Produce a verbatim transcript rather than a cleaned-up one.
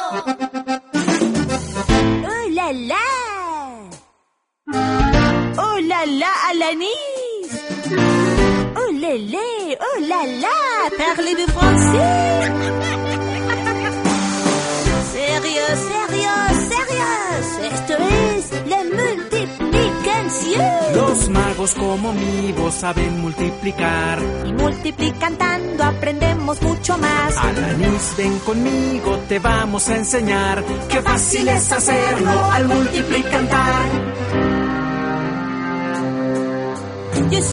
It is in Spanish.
¡Oh, la, la! ¡Oh, la, la, Alanis! ¡Oh, la, la! ¡Oh, la, la! Parlez-vous français? Sérieux, sérieux, sérieux. Esto es la multiplicación. Los magos como mi voz saben multiplicar. Y multiplicando aprendemos mucho más. Alanis, ven conmigo, te vamos a enseñar. Qué fácil es hacerlo al multiplicar.